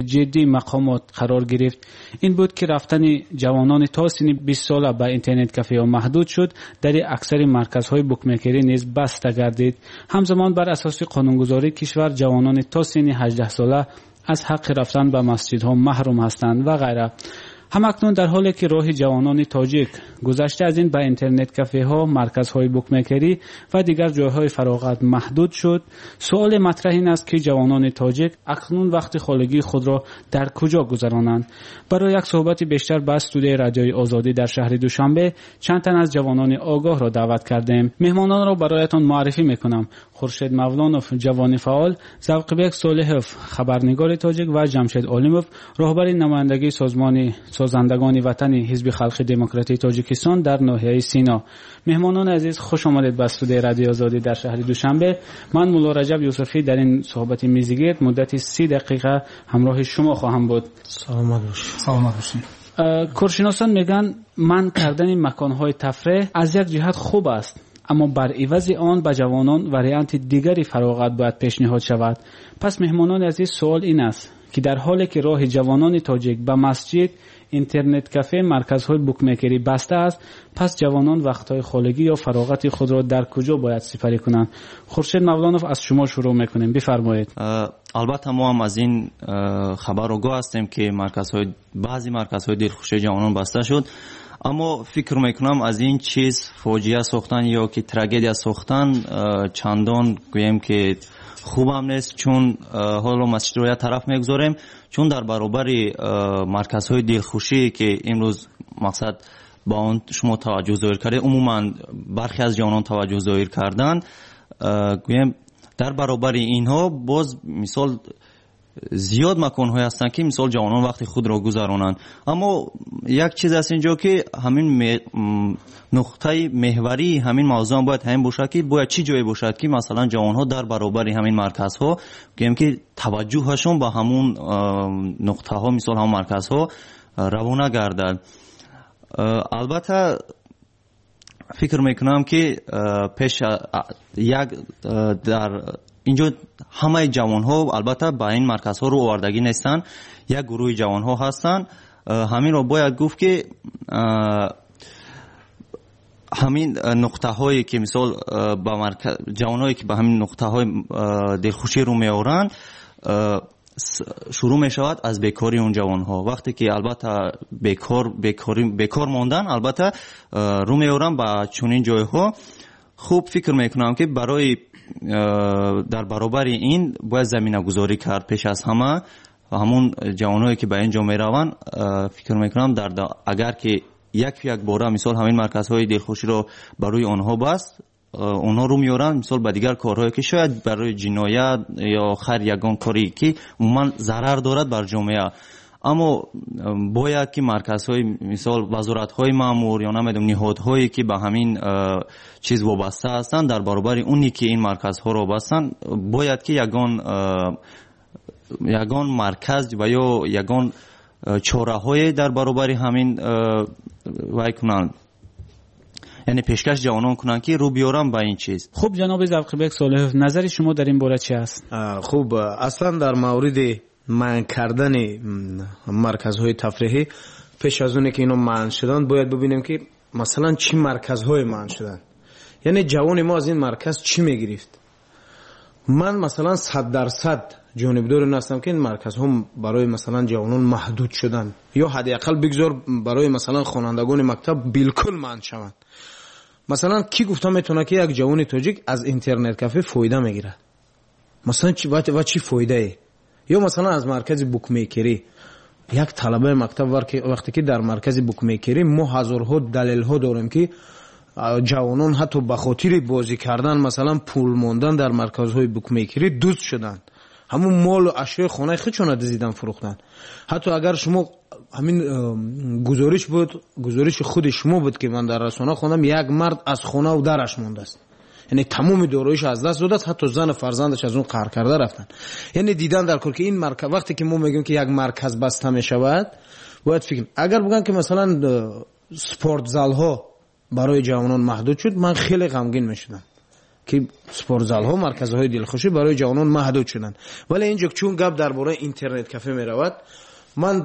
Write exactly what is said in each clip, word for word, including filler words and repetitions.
جدی مقامات قرار گرفت. این بود که رفتن جوانان تا سن بیست ساله به اینترنت کافه ها محدود شد، در اکثر مرکزهای بوکمیکری نیز بسته گردید. همزمان بر اساس قانونگذاری کشور جوانان تا سن هجده ساله از حق رفتن به مسجدها محروم هستند و غیره. همکنون در حالی که راه جوانان تاجیک گذشته از این به اینترنت کافه ها، مرکزهای بوکمیکری و دیگر جایهای فراغت محدود شد، سوال مطرح این است که جوانان تاجیک اکنون وقت خالگی خود را در کجا گذرانند؟ برای یک صحبت بیشتر به استودیوی رادیوی آزادی در شهر دوشنبه چند تن از جوانان آگاه را دعوت کردیم. مهمانان را برایتان معرفی میکنم: خورشید مولانوف، جوان فعال، ذوقبک صالحوف، خبرنگار تاجیک، و جمشید عالموف، راهبر نمایندگی سازمان سازندگان وطن حزب خلق دموکراتی تاجیکستان در ناحیه سینا. مهمانان عزیز، خوش آمدید به استودیوی رادیو آزادی در شهر دوشنبه. من مولا رجب یوسفی در این صحبت میزگرد مدت سی دقیقه همراه شما خواهم بود. سلامت باشید. سلامت باشید. کارشناسان میگن من کردن مکانهای تفریح از یک جهت خوب است، اما بر عوض آن به جوانان وریانت دیگری فراغت باید پیشنهاد شود. پس مهمانان عزیز، سوال این است که در حالی که راه جوانان تاجیک به مسجد، اینترنت کافه، مرکزهای بوکمیکری بسته است، پس جوانان وقتهای خالگی یا فراغت خود را در کجا باید سپری کنند؟ خورشید مولانوف، از شما شروع میکنیم، بفرمایید. البته ما هم از این خبر آگاه هستیم که مرکزهای بعضی مرکزهای دلخوشی جوانان بسته شد، اما فکر میکنم از این چیز فاجعه ساختن یا که تراژدی ساختن چندان گویم که خوبم نیست، چون حالا مسجد رو یه طرف میگذاریم، چون در برابر مرکزهای دلخوشی که امروز مقصد با اون شما توجه ظاهر کرده، عموما برخی از جوانان توجه ظاهر کردن، گویم در برابر اینها باز مثال زیاد مکان‌های هستن که مثال جوانان وقتی خود را گذرانند. اما یک چیز است اینجا که همین نقطه محوری همین موضوع باید همین باشه که باید چی جایی باشد که مثلا جوانها در برابر همین مرکزها گویم که توجهشون به همون نقطه ها مثال همون مرکزها روانه گردد. البته فکر میکنم که پیش یک در اینجا همه جوان ها البته با این مرکز ها رو آوردگی نیستن، یک گروه جوان ها هستن. همین رو باید گفت که همین نقطه هایی که مثال با مرکز جوان هایی که به همین نقطه های دلخوشی رو می آورند شروع می شود از بیکاری اون جوان ها. وقتی که البته بیکار بیکاری بیکار ماندن البته رو می آورند با چنین جای ها. خوب فکر میکنم که برای در برابر این باید زمینه گذاری کرد پیش از همه و همون جوانایی که به اینجا میروند فکر میکنم در اگر که یک یک باره مثال همین مرکزهای دلخوشی رو برای آنها بست، اونها رو میارن مثال به دیگر کارهایی که شاید برای جنایت یا خیر یگان کاری که عموما ضرر دارد بر جامعه، اما باید که مرکزهای مثال وزارت‌های مأمور یا نمیدونم نهادهایی که به همین چیز وابسته هستند در برابر اونی که این مرکزها رو بستن باید که یگان یگان مرکز و یا یگان چاره‌های در برابر همین وای کنند، یعنی پیشکش جوانان کنند که رو بیارن با این چیز. خب جناب ذوقبک صالح، نظر شما در این باره چی است؟ خب اصلا در مورد من کردن مرکزهای تفریحی پیش از اونه که اینا منع شدن باید ببینیم که مثلا چی مرکزهای منع شدن، یعنی جوان ما از این مرکز چی میگرفت. من مثلا صد درصد جانبدار نیستم که این مرکزها برای مثلا جوانان محدود شدن یا حداقل بگذار برای مثلا خوانندگان مکتب بالکل منع شوند. مثلا کی گفته میتونه که یک جوان تاجیک از اینترنت کافه فایده میگیره؟ مثلا چی و چی فایده ای؟ یا مثلا از مرکز بوکمیکری یک طلبه مکتب وقتی که در مرکز بوکمیکری ما هزارها دلیل ها داریم که جوانان حتی به خاطر بازی کردن مثلا پول ماندن در مرکزهای بوکمیکری دزد شدن، همون مال و اشیاء خانه خودشون دزدیدن فروختن. حتی اگر شما همین گزارش بود گزارش خود شما بود که من در رسانه خوندم یک مرد از خانه و درش مونده است، یعنی تمام داراییش از دست داده است، حتی زن فرزندش از اون قهر کرده رفتن. یعنی دیدن در کار که این مرکز وقتی که ما میگیم که یک مرکز بسته می شود باید فکر اگر بگن که مثلا سپورت زال ها برای جوانان محدود شد من خیلی غمگین میشدم که спортзал ها مرکزهای دلخوشی برای جوانان محدود شدن. ولی اینجا چون گپ درباره اینترنت کافه می رود، من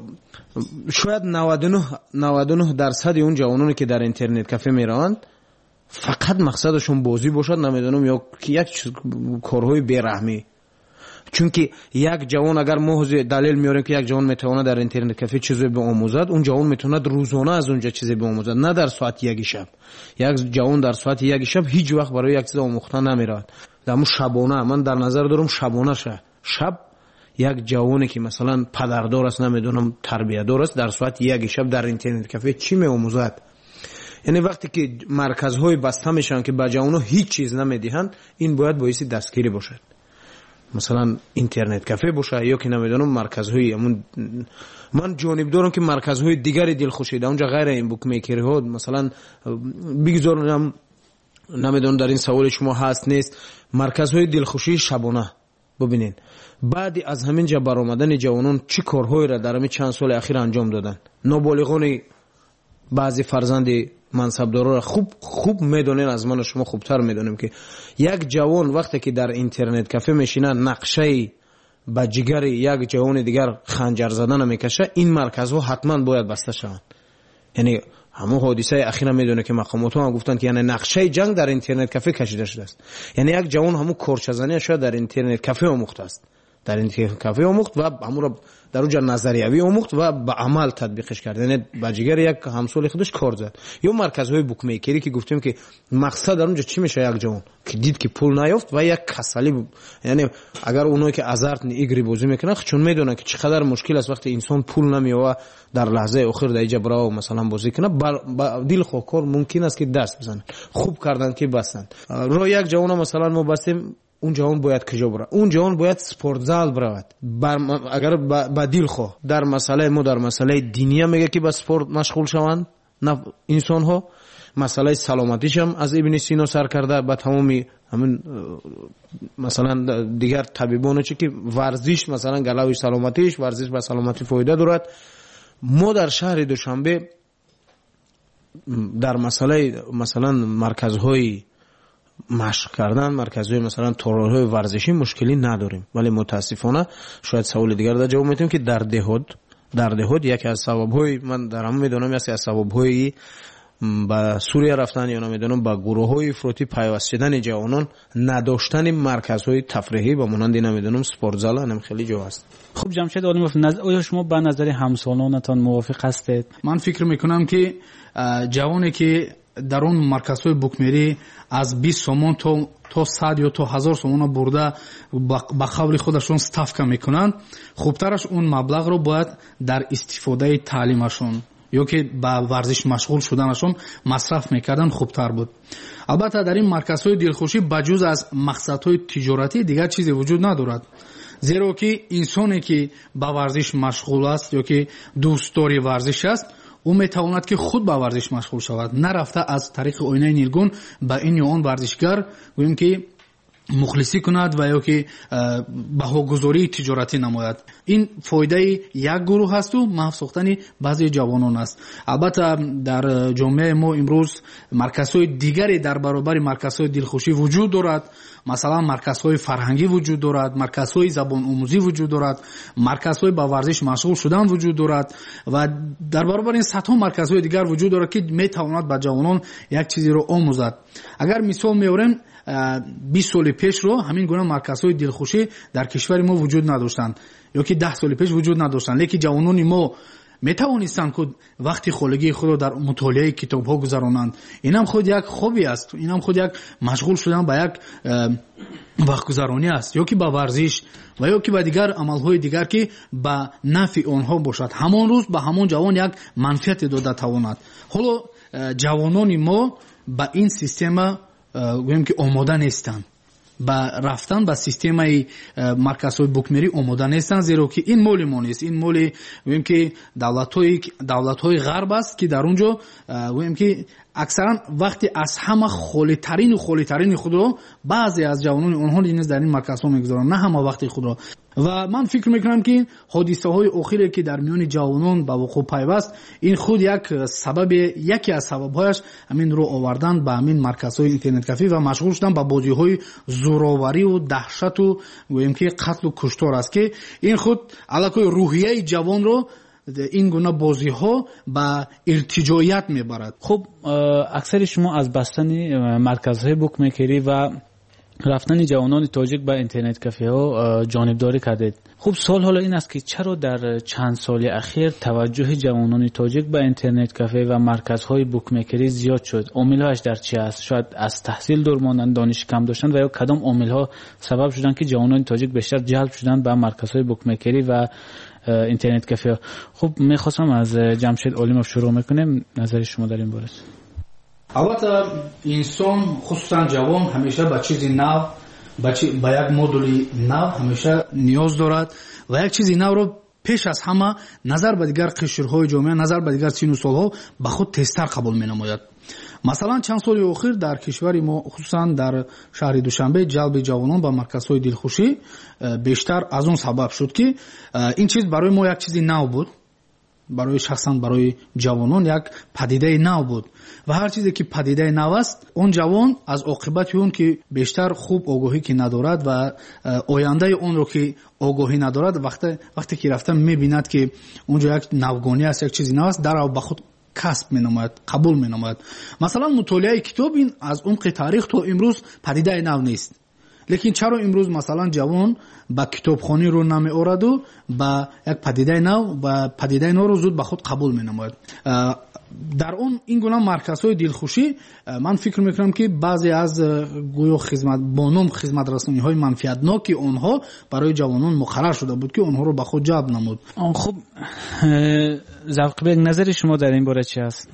شاید نود و نه درصد اون جوانانی که در اینترنت کافه می روند فقط مقصدشون بازی باشد، نمیدونم یا یک کارهای بیرحمی. چون که یک جوان اگر ما دلیل میاریم که یک جوان میتونه در اینترنت کافه چیزی بیاموزد، اون جوان میتونه روزانه از اونجا چیزی بیاموزد، نه در ساعت یک شب. یک جوان در ساعت یک شب هیچ وقت برای یک چیز آموختن نمیرود. در شبانه من در نظر دارم شبانه شه. شب یک جوانی که مثلا پدردار است، نمیدونم تربیت‌دار است، در ساعت یک شب در اینترنت کافه چی میآموزد؟ یعنی وقتی که مرکزهای بسته میشن که به جوانها هیچ چیز نمیدهند، این باید باعث دستگیری باشد. مثلا اینترنت کافه باشه یا که نمیدونم مرکزهای همون، من جانب دارم که مرکزهای دیگری دلخوشی ده اونجا غیر این بوک میکری ها مثلا بگذارم، نمیدونم در این سوال شما هست نیست، مرکزهای دلخوشی شبانه. ببینین بعد از همین جا برآمدن جوانان چی کارهایی را در همین چند سال اخیر انجام دادن. نابالغان بعضی فرزند منصبدارا را خوب خوب میدونین، از من و شما خوبتر میدونیم که یک جوان وقتی که در اینترنت کافه میشینه نقشه با جگر یک جوان دیگر خنجر زدن میکشه، این مرکزها حتما باید بسته شوند. یعنی همون حادثه اخیرا میدونه که مقامات ها گفتن که یعنی نقشه جنگ در اینترنت کافه کشیده شده است. یعنی یک جوان همون کورچزنی شده در اینترنت کافه آموخته است، در اینترنت کافه آموخت و همون را در اونجا نظریوی آموخت و به عمل تطبیقش کرد، یعنی با جگر یک همسال خودش کار زد. یا مرکزهای بوک میکری که گفتیم که مقصد در اونجا چی میشه، یک جوان که دید که پول نیافت و یک کسلی ب... یعنی اگر اونایی که ازارت ایگری بازی میکنن چون میدونن که چقدر مشکل است وقتی انسان پول نمیاره در لحظه آخر در اینجا برای مثلا بازی کنه، با دل خوکار ممکن است که دست بزنن، خوب کردن که بستن. رو یک جوان مثلا ما بستیم، اون جوان باید کجا بره؟ اون جوان باید سپورتزال برود. اگر با دل خو در مسئله ما در مسئله دینی میگه که با سپورت مشغول شوند نه انسان ها، مسئله سلامتیش هم از ابن سینا سر کرده، با تمامی همین مثلا دیگر طبیبان چی که ورزش مثلا گلوی سلامتیش، ورزش با سلامتی فایده دارد. ما در شهر دوشنبه در مسئله مثلا مرکزهای مشق کردن، مرکزهای مثلا تورهای ورزشی مشکلی نداریم، ولی متاسفانه شاید سوال دیگر در جواب میتونیم که در دهات در دهات یکی از سبب‌های من در هم میدونم یکی از سبب‌های با سوریه رفتن یا نمیدونم با گروه‌های افراطی پیوست شدن جوانان نداشتن مرکزهای تفریحی و مانند نمیدونم سپورتزال هم خیلی جو است. خب جمشید عالیموف، آیا شما با نظر همسالانتان موافق هستید؟ من فکر میکنم که جوانی که در اون مرکزهای بوکمری از بیست سومون تا تا صد یا تا هزار سومون برده با قول خودشون ستافکا میکنن، خوبترش اون مبلغ رو باید در استفاده تعلیمشون یا که با ورزش مشغول شدنشون مصرف میکردن خوبتر بود. البته در این مرکزهای دلخوشی بجز از مقصدهای تجارتی دیگر چیزی وجود ندارد، زیرا که انسانی که با ورزش مشغول است یا که دوست داری ورزش است، او میتواند که خود با ورزش مشغول شود، نرفته از طریق آینه نیلگون با این یا آن ورزشگر گوییم که مخلصی کند و یا که بهاگذاری تجارتی نماید. این فایده یک گروه هست و محو ساختن بعضی جوانان است. البته در جامعه ما امروز مرکزهای دیگری در برابر مرکزهای دلخوشی وجود دارد، مثلا مرکزهای فرهنگی وجود دارد، مرکزهای زبان آموزی وجود دارد، مرکزهای با ورزش مشغول شدن وجود دارد و در برابر این صدها مرکزهای دیگر وجود دارد که میتواند به جوانان یک چیزی رو آموزد. اگر مثال میاریم بیست سال پیش رو همین گونه مرکزهای دلخوشی در کشور ما وجود نداشتند یا که ده سال پیش وجود نداشتند، لیکن جوانان ما میتوانستند که وقتی خالگی خود رو در مطالعه کتاب ها گذرانند. این هم خود یک خوبی است، این هم خود یک مشغول شدن به یک وقت گذرانی است، یا که با ورزش و یا که با دیگر عملهای دیگر که با نفع آنها باشد، همان روز به همان جوان یک منفعت داده تواند. حالا جوانان ما با این سیستم گویم که آماده نیستند، با رفتن به سیستم مرکزهای بوکمری آماده نیستند، زیرا که این مال ما نیست، این مال گویم که دولت‌های دولت‌های غرب است که در اونجا گویم که اکثرا وقتی از همه خالی‌ترین و خالی‌ترین خود را بعضی از جوانان اونها نیز در این مرکزها میگذارند، نه همه وقتی خود را. و من فکر میکنم که حادثه های اخیری که در میان جوانان به وقوع پیوست این خود یک سبب یکی از سببهایش همین رو آوردن به همین مرکزهای اینترنت کافی و مشغول شدن به بازی های زوراوری و دهشت و گوییم که قتل و کشتار است که این خود علاقه روحیه جوان رو این گونه بازی ها به ارتجاعیت میبرد. خب اکثر شما از بستن مرکزهای بوکمیکری و رفتن جوانان تاجیک به اینترنت کافه ها جانبداری کردید. خب سوال حالا این است که چرا در چند سال اخیر توجه جوانان تاجیک به اینترنت کافه و مرکزهای بوکمیکری زیاد شد؟ عامل‌هاش در چی است؟ شاید از تحصیل دور ماندن، دانش کم داشتن و یا کدام عامل‌ها سبب شدن که جوانان تاجیک بیشتر جلب شدن به مرکزهای بوکمیکری و اینترنت کافه؟ خب می‌خواستم از جمشید علیمov شروع می‌کنیم، نظر شما در این باره. البته انسان خصوصا جوان همیشه به چیزی نو به یک مدلی نو همیشه نیاز دارد و یک چیزی نو رو پیش از همه نظر به دیگر قشرهای جامعه، نظر به دیگر سین و سالها به خود تیزتر قبول می نماید. مثلا چند سال اخیر در کشور ما خصوصا در شهر دوشنبه جلب جوانان به مرکزهای دلخوشی بیشتر از اون سبب شد که این چیز برای ما یک چیزی نو بود، برای شخصا برای جوانان یک پدیده نو بود و هر چیزی که پدیده نو است اون جوان از عاقبت اون که بیشتر خوب آگاهی که ندارد و آینده اون رو که آگاهی ندارد وقتی وقتی که رفته میبیند که اونجا یک نوگانی است، یک چیزی نو است، در به خود کسب مینماید، قبول مینماید. مثلا مطالعه کتاب این از عمق تاریخ تا امروز پدیده نو نیست، لیکن چرا امروز مثلا جوان با کتابخوانی رو نمی آورد و با یک پدیده نو و پدیده نو رو زود به خود قبول می نماید؟ در اون این گونه مرکزهای دلخوشی من فکر میکنم که بعضی از گویا خدمت بانم خدمت رسانی های منفعتناک اونها برای جوانان مقرر شده بود که اونها رو به خود جلب نمود. خب ذوق بیگ، نظر شما در این باره چی است؟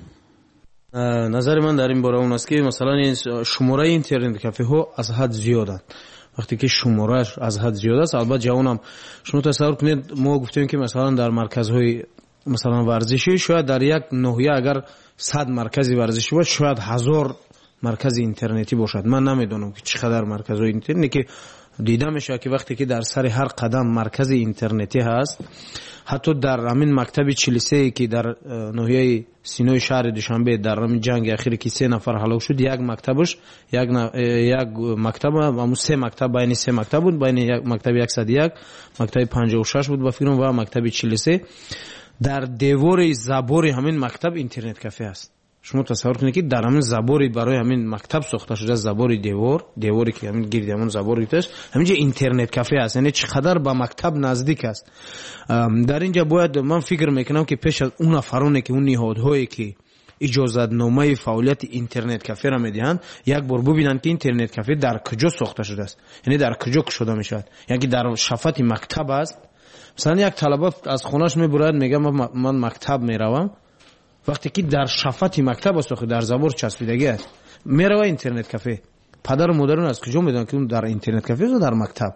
نظر من در این باره اون است که مثلا این شماره اینترنت کافه ها از حد زیادند. وقتی که شماره از حد زیاد است، البته جوانم شما تصور کنید ما گفتیم که مثلا در مرکزهای مثلا ورزشی شاید در یک ناحیه اگر صد مرکز ورزشی باشه شاید هزار مرکز اینترنتی باشد. من نمیدونم که چقدر مرکزهای اینترنتی که دیده میشه که وقتی که در سر هر قدم مرکز اینترنتی هست، حتی در همین مکتب چلیسه که در ناحیه سینوی شهر دوشنبه در همین جنگ اخیری که سه نفر هلاک شد، یک مکتبش یک ن... یک مکتب همون سه مکتب بین سه مکتب بود، بین یک مکتب صد و یک، مکتب پنجاه و شش بود با فکرم و مکتب چلیسه. در دیوار زبور همین مکتب اینترنت کافه است. شما تصور کنید که در همین زبوری برای همین مکتب ساخته شده، زبور دیوار دیواری که همین گرد همون زبوری است، همینجا اینترنت کافه است. یعنی چقدر به مکتب نزدیک است. در اینجا باید من فکر میکنم که پیش از اون افرانی که اون نهادهایی که اجازت نامه فعالیت اینترنت کافه را میدهند یک بار ببینن که اینترنت کافه در کجا ساخته شده است، یعنی در کجا شده میشود. یعنی در شفت مکتب است. مثلا یک طلبه از خونش میبرد میگه من مکتب میروم، وقتی که در شفت مکتب است در زبور چسبیدگی است، میروه اینترنت کافه. پدر و مادران از کجا میدونن که اون در اینترنت کافه است و در مکتب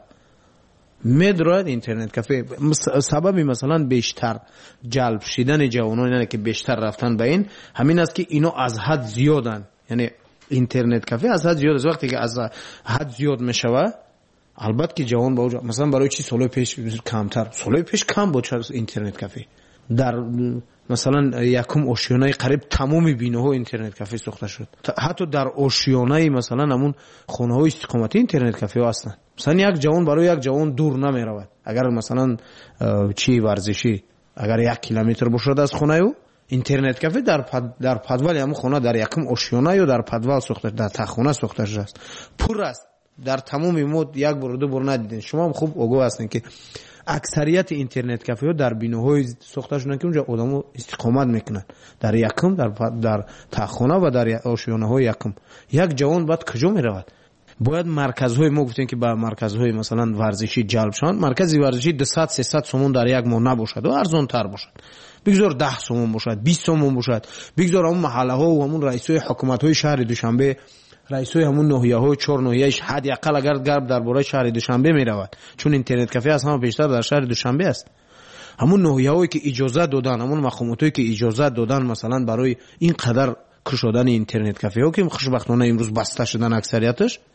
میدرد اینترنت کافه؟ سبب مثلا بیشتر جلب شدن جوانان یعنی که بیشتر رفتن به این همین است که اینا از حد زیادن. یعنی اینترنت کافه از حد زیاد است. وقتی که از حد زیاد میشوه البته که جوان با مثلا برای چی سالهای پیش کمتر، سالهای پیش کم بود اینترنت کافه. در مثلا یکم آشیانه قریب تمام بیناها اینترنت کافه ساخته شد. حتی در آشیانه مثلا همون خونه های استقامتی اینترنت کافه ها هستند. مثلا یک جوان برای یک جوان دور نمی رود. اگر مثلا چی ورزشی اگر یک کیلومتر باشد از خونه او، اینترنت کافه در پد در پدوال همون خونه در یکم آشیانه یا در پدوال ساخته در تخونه ساخته شده است. پر است. در تمام مود یک بار دو بار ندیدین. شما هم خوب آگاه هستین که اکثریت اینترنت کافه ها در بیناهای ساخته شدن که اونجا آدمو استقامت میکنن، در یکم در در تخونه و در آشیانه های یکم. یک جوان بعد کجا میرود؟ باید مرکزهای ما گفتیم که با مرکزهای مثلا ورزشی جلب شوند. مرکزی ورزشی دویست سیصد سومون در یک ماه نباشد و ارزان تر باشد. بگذار ده سومون باشد، بیست سومون باشد. بگذار همون محله ها و همون رئیسای حکومت های شهر دوشنبه، رئیسای همون ناحیه های چهار ناحیه‌اش حداقل اگر گرد درباره شهر دوشنبه می رود، چون اینترنت کافه از همه بیشتر در شهر دوشنبه است. همون ناحیه‌هایی که اجازه دادن، همون مقاماتی که اجازه دادن مثلا برای این قدر کشودن اینترنت کافه ها که خوشبختانه امروز بسته شدن اکثریتش،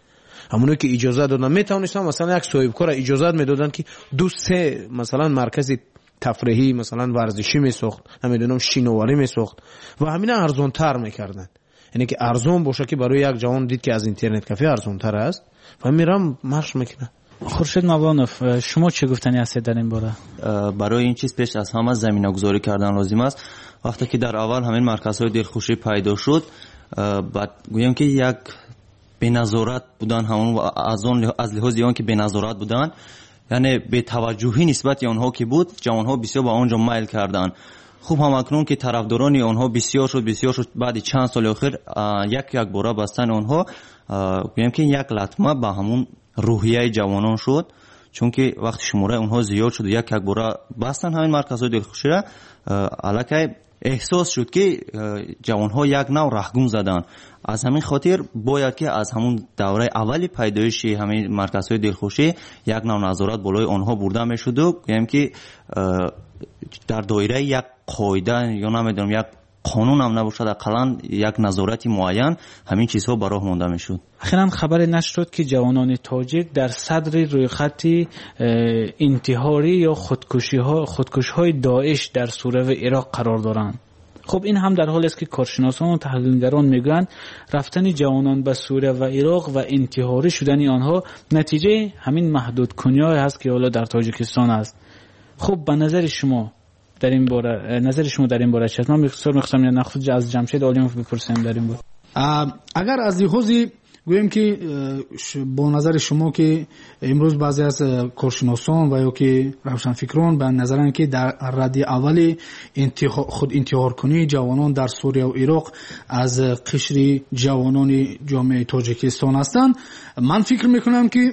همونایی که اجازه دادن میتونستن مثلا یک صاحبکار اجازه میدادن که دو سه مثلا مرکز تفریحی مثلا ورزشی میساخت، نمیدونم شینواری میساخت و همین ارزان تر میکردن. یعنی که ارزان باشه که برای یک جوان دید که از اینترنت کافه ارزان تر است و میرم مشق میکنه. خورشید موانوف، شما چه گفتنی هستید در این باره؟ برای این چیز پیش از همه زمینه گذاری کردن لازم است. وقتی که در اول همین مرکزهای دلخوشی پیدا شد، بعد گویم که یک بی‌نظارت بودن، همون از اون از لحاظ اون که بی‌نظارت بودن، یعنی به توجهی نسبت اونها که بود، جوانها بسیار با اونجا میل کردن. خوب هم اکنون که طرفداران اونها بسیار شد بسیار شد بعد چند سال اخیر یک یک باره بستن اونها، گویم که یک لطمه به همون روحیه جوانان شد، چون که وقتی شماره اونها زیاد شد و یک یک باره بستن همین مرکزهای دلخوشی را، الکی احساس شد که جوانها یک نوع رهگم زدن. از همین خاطر باید که از همون دوره اولی پیدایش همین مرکزهای دلخوشی یک نوع نظارت بالای آنها برده میشد و گویم که در دایره یک قاعده یا نمیدونم یک قانون هم نباشد، اقلا یک نظارت معین همین چیزها براه مانده میشد. اخیراً خبر نشر شد که جوانان تاجیک در صدر روی خط انتحاری یا خودکشی ها خودکشی های داعش در سوریه و عراق قرار دارند. خب این هم در حالی است که کارشناسان و تحلیلگران میگویند رفتن جوانان به سوریه و عراق و انتحاری شدن آنها نتیجه همین محدود کنیای هست که حالا در تاجیکستان است. خب به نظر شما در این باره نظر شما در این باره چیست؟ من بسیار می‌خواستم یا نخست از جمشید عالیموف بپرسم در این باره. اگر از لحاظی گویم که با نظر شما که امروز بعضی از کارشناسان و یا که روشنفکران به نظرن که در رده اولی خود انتحار کنی جوانان در سوریه و عراق از قشر جوانان جامعه تاجیکستان هستند، من فکر میکنم که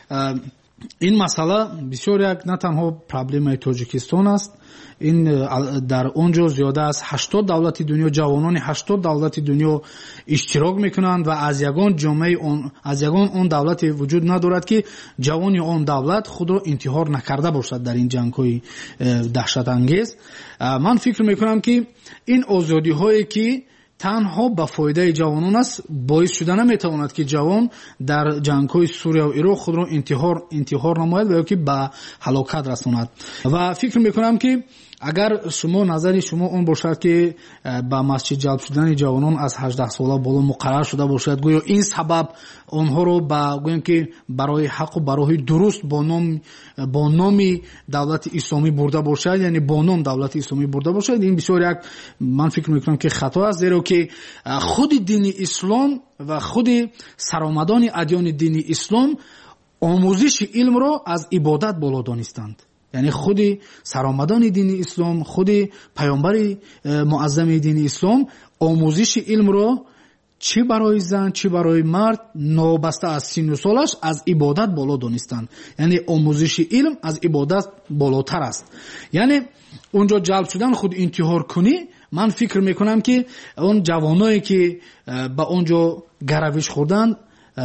این مسئله بسیار یک نه تنها پرابلم تاجیکستان است، این در اونجا زیاده از هشتاد دولت دنیا، جوانان هشتاد دولت دنیا اشتراک میکنند و از یگان جامعه اون از یگان اون دولت وجود ندارد که جوانی اون دولت خود را انتحار نکرده باشد در این جنگ های دهشت انگیز. من فکر میکنم که این آزادی هایی که تنها به فایده جوانان است باعث شده نمیتواند که جوان در جنگ‌های سوریه و عراق خود را انتحار انتحار نماید و یا که به هلاکت رساند. و فکر میکنم که اگر شما نظری شما اون باشد که با مسجد جلب شدن جوانان از هجده ساله بالا مقرر شده باشد، گویا این سبب آنها رو با گویم که برای حق و برای درست با نام با نام دولت اسلامی برده باشد، یعنی با نام دولت اسلامی برده باشد، این بسیار یک من فکر میکنم که خطا است، زیرا که خود دین اسلام و خود سرآمدان ادیان دین اسلام آموزش علم را از عبادت بالا دانستند. یعنی خود سرآمدان دین اسلام، خود پیامبر معظم دین اسلام آموزش علم را چه برای زن چه برای مرد نابسته از سن و سالش از عبادت بالا دانستند. یعنی آموزش علم از عبادت بالاتر است. یعنی اونجا جلب شدن خود انتحار کنی، من فکر میکنم که اون جوانایی که با اونجا گروش خوردن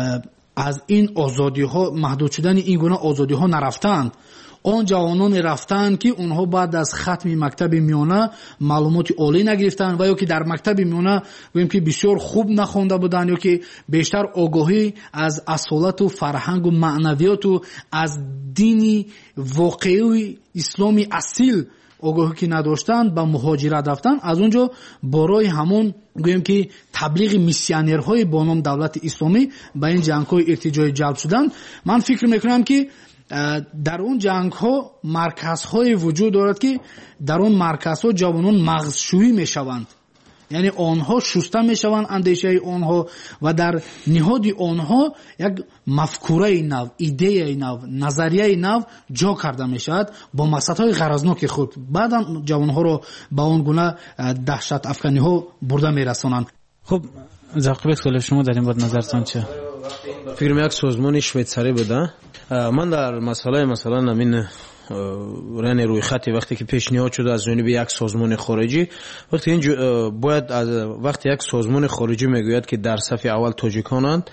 از این آزادی ها محدود شدن این گونه آزادی ها نرفتند. آن جوانان رفتند که اونها بعد از ختم مکتب میانه معلومات عالی نگرفتند و یا که در مکتب میانه گویم که بسیار خوب نخوانده بودند یا که بیشتر آگاهی از اصالت و فرهنگ و معنویات و از دینی واقعی اسلامی اصیل آگاهی که نداشتند به مهاجرت رفتند. از اونجا برای همون گویم که تبلیغ میسیونرهای با نام دولت اسلامی به این جنگ‌های ارتجاعی جلب شدند. من فکر میکنم که در اون جنگ ها مرکز های وجود دارد که در اون مرکز ها جوانان مغزشویی می شوند، یعنی آنها شسته می شوند اندیشه آنها و در نهاد آنها یک مفکوره نو، ایده نو، نظریه نو جا کرده می شود با مقصد های غرضناک خود. بعدا جوان ها رو با اون گونه دهشت افکنی ها برده می رسانند. خب زاقبت کل شما در این بود نظرتان چه؟ فکر یک سازمان شویتساری بوده. من در مسئله مثلا همین رن روی خطی وقتی که پیشنهاد شده از جانب یک سازمان خارجی، وقتی این باید از وقتی یک سازمان خارجی میگوید که در صف اول تاجیکانند،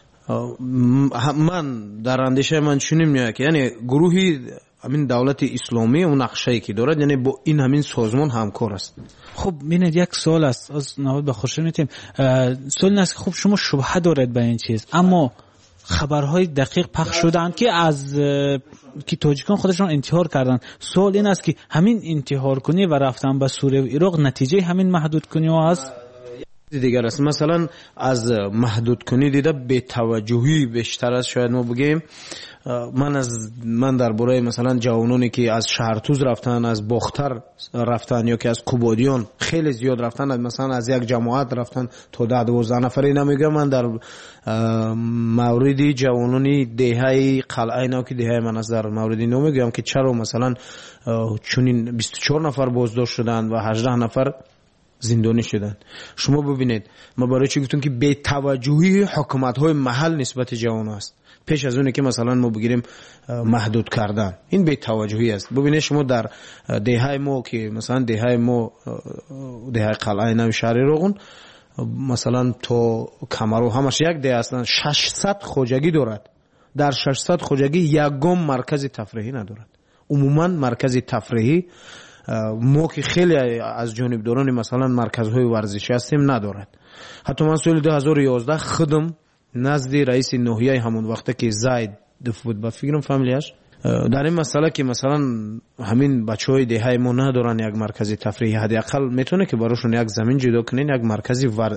من در اندیشه من چنین میاد که یعنی گروهی همین دولت اسلامی اون نقشه‌ای که دارد یعنی با این همین سازمان همکار است. خب ببینید یک سوال است از نهاد به خورشید میتیم سوال است که خب شما شبهه دارید به این چیز، اما خبرهای دقیق پخش شدند که از که تاجیکان خودشان انتحار کردند. سوال این است که همین انتحار کنی و رفتن به سوریه و عراق نتیجه همین محدود کنی است؟ دیگر است. مثلا از محدود کنی دیده به توجهی بیشتر است. شاید ما بگیم من از من درباره مثلا جوانانی که از شهرتوز رفتن، از باختر رفتن یا که از کوبادیان خیلی زیاد رفتن، مثلا از یک جماعت رفتن تا ده دوازده نفری نمیگم. من در موردی جوانانی دهه قلعه اینا که دهه من از در موردی نمیگم که چرا مثلا چونین بیست و چهار نفر بازداشت شدن و هجده نفر زندانی شدن. شما ببینید ما برای چی گفتم که بی توجهی حکومت های محل نسبت جوان است پیش از اونه که مثلا ما بگیریم محدود کردن. این بی توجهی است. ببینید شما در دهه ما که مثلا دهه ما دهه قلعه نو شهر روغون مثلا تو کمرو همش یک ده اصلا ششصد خوجگی دارد. در ششصد خوجگی یکم مرکز تفریحی ندارد. عموما مرکز تفریحی ما که خیلی از جانبداران مثلا مرکزهای ورزشی هستیم ندارد. حتی من سال دو هزار و یازده خودم نزد رئیس ناحیه همون وقته که زاید دفود با فکرم فامیلیش در این مسئله که مثلا همین بچهای دهه ما ندارن یک مرکز تفریحی، حداقل میتونه که براشون یک زمین جدا کنین، یک مرکزی ور...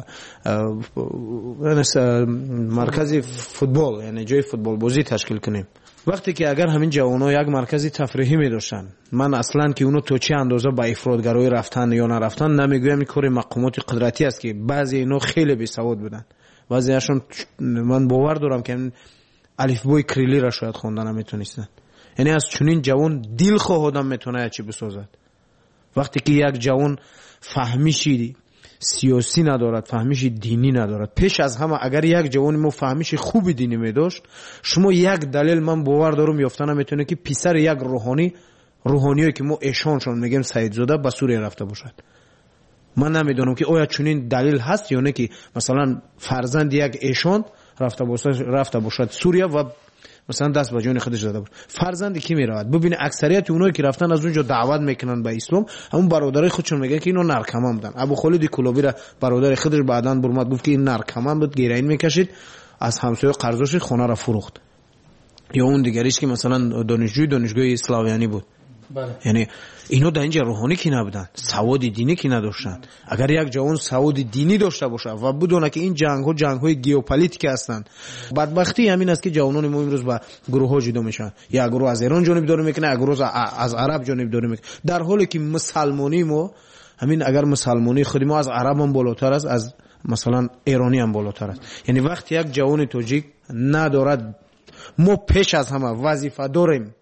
مرکزی فوتبال یعنی جای فوتبال بازی تشکیل کنیم. وقتی که اگر همین جوان‌ها یک مرکزی تفریحی می داشتن، من اصلا که اونو تو چه اندازه با افراطگرایی رفتن یا نرفتن نمیگویم، این کار مقامات قدرتی است که بعضی اینا خیلی بی سواد بودن، بعضیاشون من باور دارم که الفبای کریلی را شاید خوندن نمیتونستن. یعنی از چنین جوان دل خواه آدم میتونه چی بسازد. وقتی که یک جوان فهمیشی سیاسی ندارد، فهمیش دینی ندارد، پیش از همه اگر یک جوان ما فهمیش خوب دینی می داشت، شما یک دلیل من باور دارم یافتن نمیتونه که پسر یک روحانی روحانیایی که ما ایشانشون میگیم سید زاده به سوریه رفته باشد. من نمیدونم که آیا چنین دلیل هست یا نه که مثلا فرزند یک ایشان رفته باشد رفته باشد سوریه و مثلا دست به جون خودش زده بود. فرزندی کی میرود؟ ببین اکثریت اونایی که رفتن از اونجا دعوت میکنن به اسلام، همون برادرای خودشون میگن که اینو نارکمان بودن. ابو خالد کلابی را برادر خودش بعداً برمد گفت که این نارکمان بود، گیرین میکشید، از همسایه قرضش خونه را فروخت. یا اون دیگریش که مثلا دانشجوی دانشگاه اسلامیانی بود. بله. یعنی اینو در اینجا روحانی کی نبودن، سواد دینی کی نداشتن. اگر یک جوان سواد دینی داشته باشه و بدونه که این جنگ ها جنگ های ژئوپلیتیک هستند، بدبختی همین است که جوانان ما امروز با گروه ها جدا میشن. یا گروه از ایران جانبداری میکنه، یا گروه از عرب جانبداری میکنه، در حالی که مسلمانی ما همین اگر مسلمانی خود ما از عرب هم بالاتر است، از مثلا ایرانی هم بالاتر است. یعنی وقتی یک جوان تاجیک ندارد، ما پیش از همه وظیفه داریم.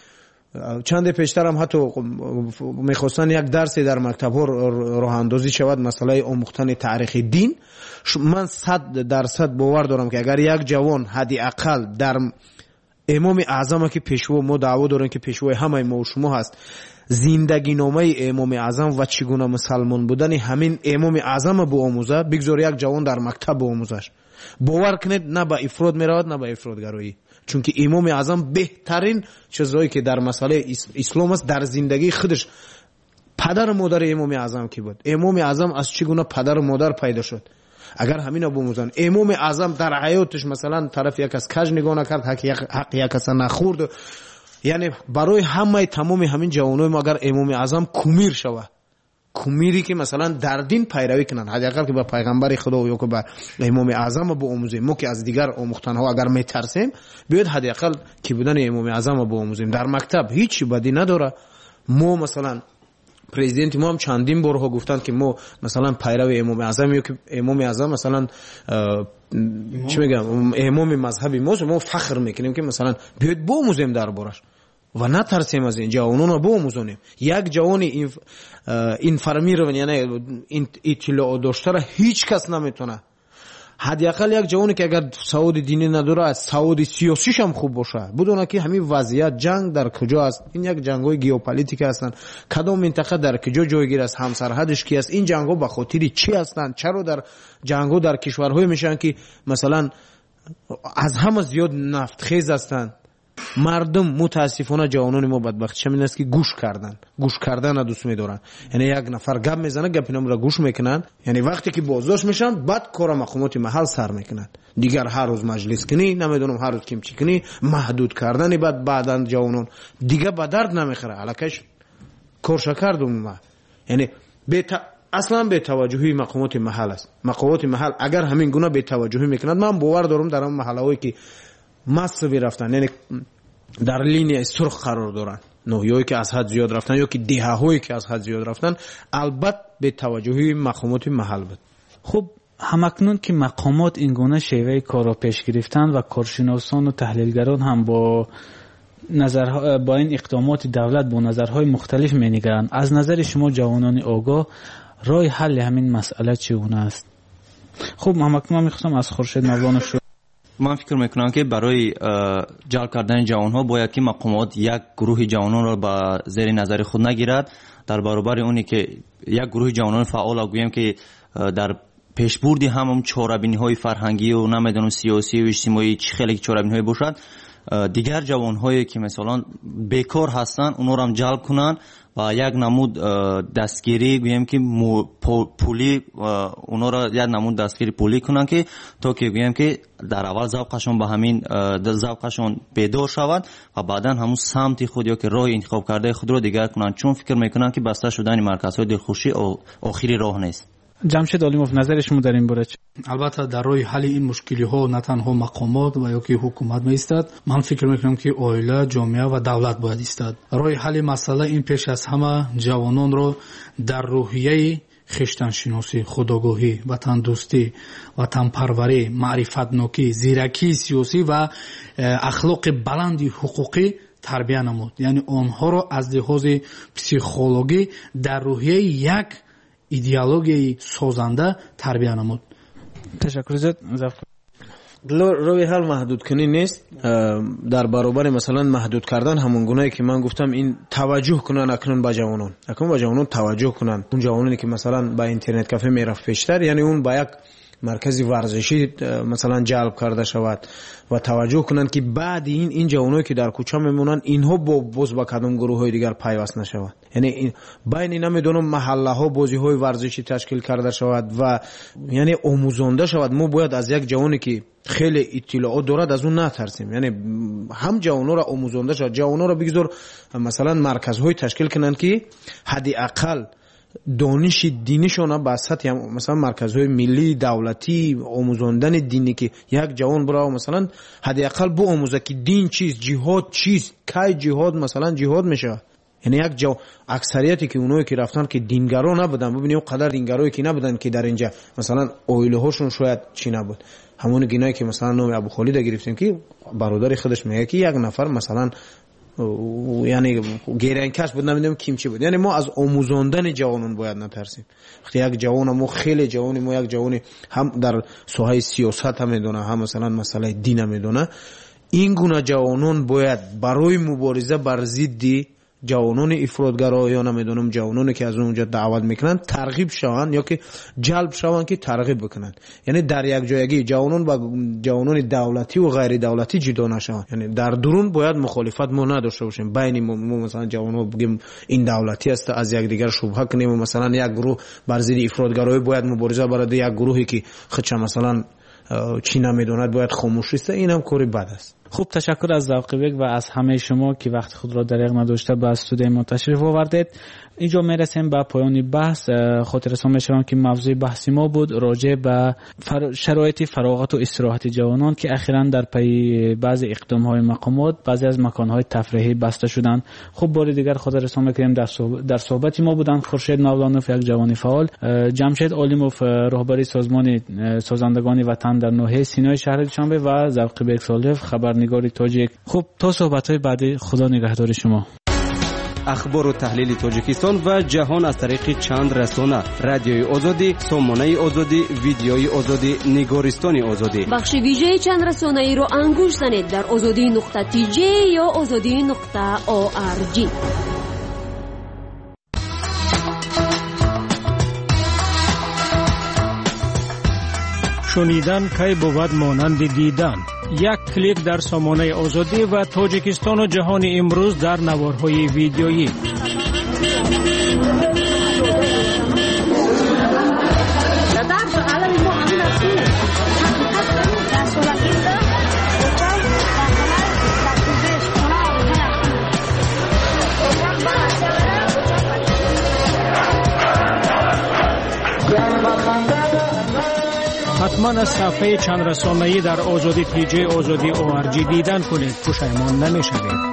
چند پیشتر هم حتی میخواستن یک درسی در مکتب ها راه اندازی شود، مسئله آموختن تاریخ دین. من صد درصد باور دارم که اگر یک جوان حداقل در امام اعظم که پیشوا ما دعوا داریم که پیشوای همه ما و شما هست، زندگی نامه امام اعظم و چگونه مسلمان بودن همین امام اعظم با آموزه، بگذار یک جوان در مکتب با آموزش. باور کنید نه به افراط میرود نه به افراطگرایی، چون که امام اعظم بهترین چیزایی که در مسئله اسلام است در زندگی خودش. پدر و مادر امام اعظم کی بود؟ امام اعظم از چگونه پدر و مادر پیدا شد؟ اگر همین بوموزن امام اعظم در حیاتش مثلا طرف یک از کج نگاه نکرد، حق یک کس نخورد. یعنی برای همه تمام همین جوانای ما اگر امام اعظم کومیر شود، کومیری که مثلا در دین پیروی کنن، حداقل که با پیغمبر خدا یا که با امام اعظم با آموزیم، ما که از دیگر آموختن ها اگر میترسیم بیاید حداقل که بودن امام اعظم با آموزیم. در مکتب هیچی بدی نداره. ما مثلا پرزیدنت ما هم چندین بارها گفتن که ما مثلا پیرو امام اعظم یا که امام اعظم مثلا چی میگم امام مذهبی ما، ما فخر میکنیم که مثلا بیاید با آموزیم دربارش و نترسیم از این جوانان رو بآموزونیم. یک جوانی این این فرمی رو یعنی این اطلاع داشته را هیچ کس نمیتونه. حداقل یک جوانی که اگر سواد دینی نداره سواد سیاسیش هم خوب باشه، بدونه که همین وضعیت جنگ در کجا است، این یک جنگ‌های ژئوپلیتیک هستن، کدام منطقه در کجا جایگیر است، همسرحدش کی است، این جنگ‌ها به خاطر چی هستند، چرا در جنگ‌ها در کشورهای میشن که مثلا از همه زیاد نفت خیز هستند، مردم متاسفانه جوانان ما بدبختش این است که گوش کردن گوش کردن دوست می‌دارن. یعنی یک نفر گپ میزنه گپ اینم را گوش میکنن، یعنی وقتی که بازداشت میشن بعد کار مقامات محل سر میکنن. دیگر هر روز مجلس کنی، نمیدونم هر روز کیم چی کنی، محدود کردن بعد بعدن جوانان دیگه به درد نمیخوره. الکش کارش کردم ما، یعنی به ت... اصلا به توجهی مقامات محل است. مقامات محل اگر همین گونه به توجهی میکنند، من باور دارم در اون محله‌ای که مصوی رفتن، یعنی در لینی سرخ قرار دارن، نوعی که از حد زیاد رفتن یا که دهه‌هایی که از حد زیاد رفتن، البته به توجهی مقامات محل بود. خب همکنون که مقامات این گونه شیوه کار را پیش گرفتن و کارشناسان و تحلیلگران هم با نظر با این اقدامات دولت با نظرهای مختلف می‌نگرند، از نظر شما جوانان آگاه راه حل همین مسئله چگونه است؟ خب همکنون می‌خواستم از خورشید مولانا شروع. من فکر میکنم که برای جلب کردن جوانها باید که مقامات یک گروه جوانان را به زیر نظر خود نگیرد، در برابر اونی که یک گروه جوانان فعال گویم که در پیشبردی همون چاره‌بینی‌های فرهنگی و نمیدونم سیاسی و اجتماعی چه خیلی چاره‌بینی‌های باشد، دیگر جوانهایی که مثلا بیکار هستن اونا را هم جلب کنن و یک نمود دستگیری گویم که پولی اونا را یک نمود دستگیری پولی کنن که تا که گویم که در اول ذوقشون به همین ذوقشون بیدار شود و بعدا همون سمت خود یا که راه انتخاب کرده خود رو دیگر کنن، چون فکر میکنن که بسته شدن مرکزهای دلخوشی آخری راه نیست. جمشید علیموف، نظر شما در این باره چه؟ البته در راه حل این مشکلی ها نه تنها مقامات و یا که حکومت میستد، من فکر میکنم که عائله، جامعه و دولت باید ایستاد. راه حل مسئله این پیش از همه جوانان را در روحیه خویشتن شناسی، خودآگاهی، وطن دوستی، وطن پروری، معرفت نوکی، زیرکی سیاسی و اخلاق بلند حقوقی تربیت نمود. یعنی آنها را از لحاظ پسیخولوژی در روحیه یک ایدئولوژی سازنده تربیت نمود. تشکر زد. روی حل محدود کنی نیست، در برابر مثلا محدود کردن همون گونه‌ای که من گفتم، این توجه کنن اکنون با جوانان، اکنون با جوانان توجه کنن. اون جوانانی که مثلا با اینترنت کافه میرفت پیشتر، یعنی اون با یک مرکزی ورزشی مثلا جلب کرده شود و توجه کنند که بعد این این جوانایی که در کوچه میمونن اینها با باز با کدام گروه های دیگر پیوست نشود. یعنی این بین اینا میدونم محله ها بازی های ورزشی تشکیل کرده شود و یعنی آموزنده شود. ما باید از یک جوانی که خیلی اطلاعات دارد از اون نترسیم، یعنی هم جوانا را آموزنده شود، جوانا را بگذار مثلا مرکزهای تشکیل کنند که حداقل دانش دینیشون به سطح مثلا مرکزهای ملی دولتی آموزاندن دینی که یک جوان برای مثلا حداقل بو آموزه که دین چیست، جهاد چیست، کی جهاد مثلا جهاد میشه. یعنی یک جو اکثریتی که اونایی که رفتن که دینگرا نبودن، ببینید قدر دینگرایی که نبودن که در اینجا مثلا اویله هاشون شاید چی نبود. همون گینایی که مثلا نام ابو خالد گرفتیم که برادر خودش میگه که یک نفر مثلا یعنی گیرنکش بود، نمیدونم کیم چی بود. یعنی ما از آموزاندن جوانان باید نترسیم. وقتی یک جوان ما خیلی جوانی ما یک جوانی هم در ساحه سیاست هم میدونه، هم مثلا مسئله دین هم میدونه، این گونه جوانان باید برای مبارزه بر ضد جوانان افراطگرا یا نمیدونم جوانانی که از اونجا دعوت میکنن ترغیب شوند یا که جلب شوند که ترغیب بکنن. یعنی در یک جایگی جوانان و جوانان دولتی و غیر دولتی جدا نشوند. یعنی در درون باید مخالفت ما نداشته باشیم. بین ما مثلا جوانان بگیم این دولتی است، از یک دیگر شبهه کنیم و مثلا یک گروه بر ضد افراطگرایی باید مبارزه برای یک گروهی که خودش مثلا چی نمیدوند باید خاموش است، این هم کاری بد است. خوب، تشکر از ذوق بگ و از همه شما که وقت خود را دریغ نداشته به استودیو ما تشریف آوردید. اینجا میرسیم به پایان بحث. خاطرتان میشوم که موضوع بحث ما بود راجع به فر... شرایط فراغت و استراحت جوانان که اخیراً در پی بعضی اقدام‌های مقامات بعضی از مکان‌های تفریحی بسته شدند. خب بار دیگر خاطرتان میکنیم در صحبت در صحبت ما بودن خورشید مولانوف، یک جوان فعال، جمشید علیموف، راهبر سازمان سازندگان وطن در ناحیه سینای شهر دوشنبه و ذوق بگ صالح، خبرنگار تاجیک. خب تا صحبت‌های بعدی، خدا نگهدار شما. اخبار و تحلیل تاجیکستان و جهان از طریق چند رسانه: رادیوی آزادی، سامانه آزادی، ویدیوی آزادی، نگارستان آزادی. بخش ویژه چند رسانه ای را انگوش زنید در آزادی نقطه تی جی یا آزادی نقطه او آر جی. شنیدن کی بود مانند دیدن. یک کلیک در سامانه آزادی و تاجیکستان و جهان امروز در نوارهای ویدیویی. حتما از صفحه چند رسانه‌ای در آزادی تی جی آزادی او آر جی دیدن کنید، پشیمان نمی‌شوید.